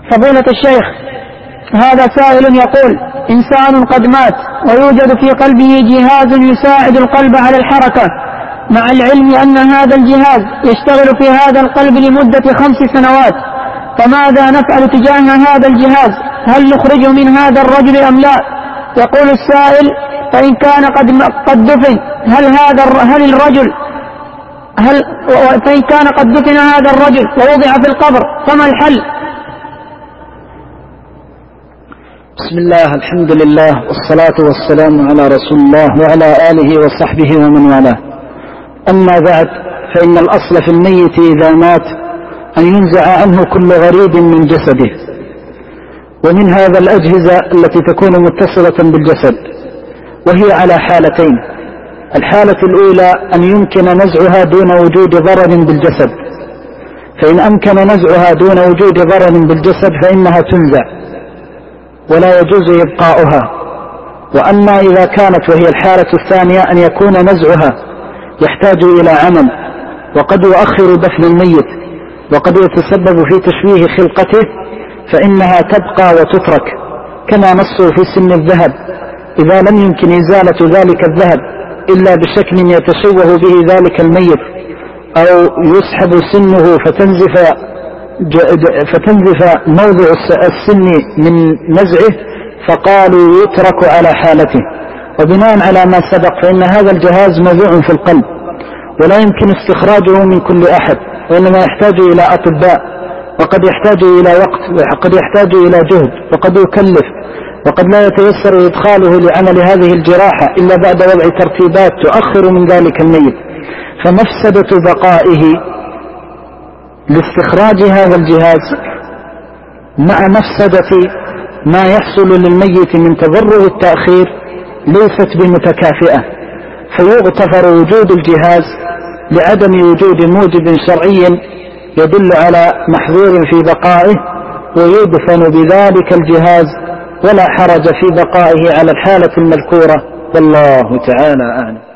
فضيلة الشيخ، هذا سائل يقول: إنسان قد مات ويوجد في قلبه جهاز يساعد القلب على الحركة، مع العلم أن هذا الجهاز يشتغل في هذا القلب لمدة 5 سنوات، فماذا نفعل تجاه هذا الجهاز؟ هل نخرجه من هذا الرجل أم لا؟ يقول السائل: فإن كان قد دفن فإن كان قد دفن هذا الرجل ووضع في القبر فما الحل؟ بسم الله، الحمد لله، والصلاة والسلام على رسول الله وعلى آله وصحبه ومن والاه. أما بعد، فإن الأصل في الميت إذا مات أن ينزع عنه كل غريب من جسده، ومن هذا الأجهزة التي تكون متصلة بالجسد، وهي على حالتين: الحالة الأولى أن يمكن نزعها دون وجود ضرر بالجسد، فإن أمكن نزعها دون وجود ضرر بالجسد فإنها تنزع ولا يجوز إبقاؤها. وأما إذا كانت وهي الحالة الثانية أن يكون نزعها يحتاج إلى عمل، وقد يؤخر دفن الميت، وقد يتسبب في تشويه خلقته، فإنها تبقى وتترك، كما نصوا في سن الذهب: إذا لم يمكن إزالة ذلك الذهب إلا بشكل يتشوه به ذلك الميت، أو يسحب سنه فتنزف موضع السن من نزعه، فقالوا يترك على حالته. وبناء على ما سبق فإن هذا الجهاز موضوع في القلب، ولا يمكن استخراجه من كل أحد، وإنما يحتاج إلى أطباء، وقد يحتاج إلى وقت، وقد يحتاج إلى جهد، وقد يكلف، وقد لا يتيسر إدخاله لعمل هذه الجراحة إلا بعد وضع ترتيبات تؤخر من ذلك الميت. فمفسدة بقائه لاستخراج هذا الجهاز مع مفسدة ما يحصل للميت من تضرر التأخير ليست بمتكافئة، فيغتفر وجود الجهاز لعدم وجود موجب شرعي يدل على محظور في بقائه، ويدفن بذلك الجهاز ولا حرج في بقائه على الحالة المذكورة، والله تعالى أعلم.